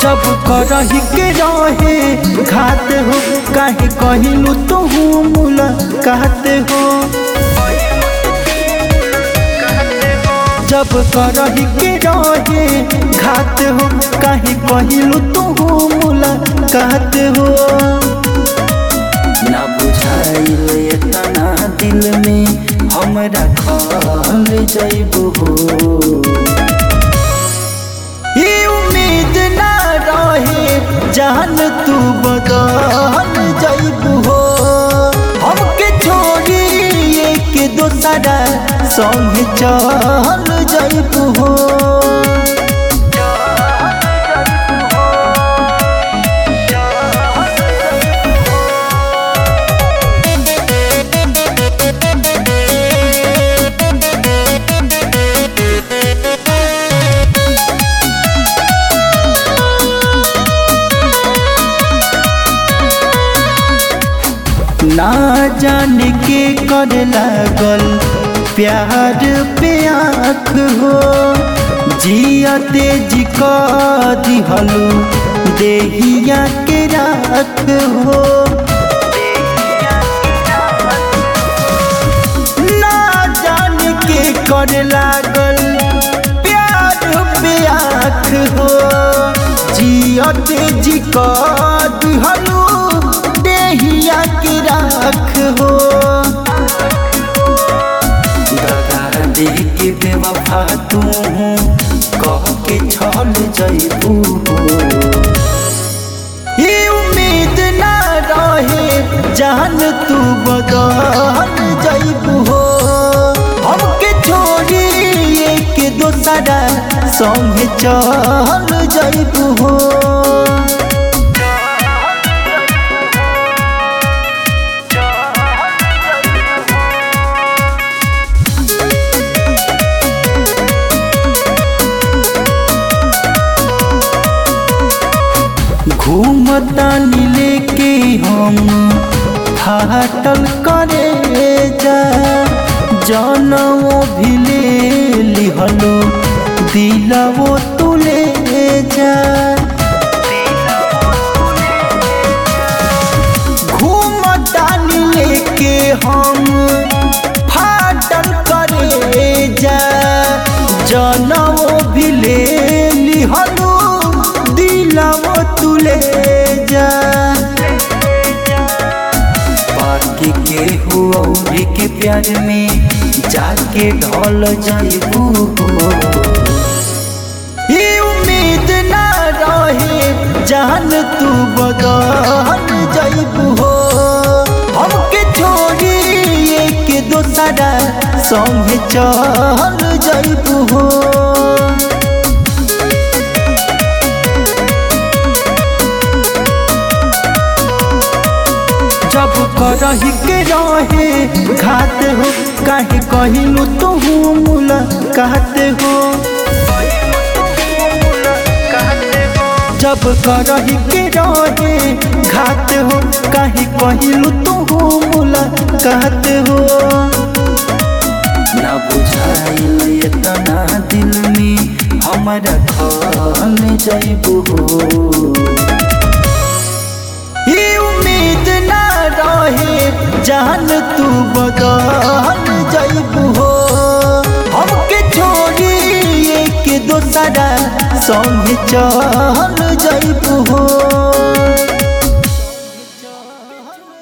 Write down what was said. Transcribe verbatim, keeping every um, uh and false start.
जब करही के रहे घात हो काहे कहिलू तू मुलाकात हो। जब करही के रहे घात हो काहे कहिलू तू मुलाकात हो। ना बुझाइल एतना दिल में हमरा खल जइबू हो। ये उम्मीद ना रहे जान तू बदल जइबू हो। हमके छोड़ी एक दोसरा संग चल जइबू हो। ना जान के कर लागल प्यार पे आँख हो। जियते जी का दिहलू देहिया के राख हो। ना जान के कर लागल प्यार पे आँख हो। जियते जी का दिहलू देहिया के राख हो। दगा दे के बेवफा तू कह के छल जइबू हो। ये उम्मीद ना रहे जान तू बदल जइबू हो। हमके छोड़ी एक दोसरा संग चल जइबू हो। घूमतानी लेके हम फाटल करे जा। जनवो भी ले लिहलो दिलवो तू ले जा। घूमतानी लेके हम फाटल करे जा। जनवो भी ले लिहलो दिलवो तू ले जा। बाकी के हुआ के प्यार में जाके ढल जइबू हो। ये उम्मीद ना रहे जान तू बदल जइबू हो। हमके छोड़ी एक दोसरा संग चल जइबू हो। जब करही के रहे घात हो काहे कहिलू तू मुलाकात हो। जब करही के रहे घात हो काहे कहिलू तू मुलाकात हो। ना बुझाइल एतना दिल में हमरा खल जइबू हो। ये उम्मीद ना रहे जान तू बदल जइबू हो। हमके छोड़ी एक दोसरा संग चल जइबू हो।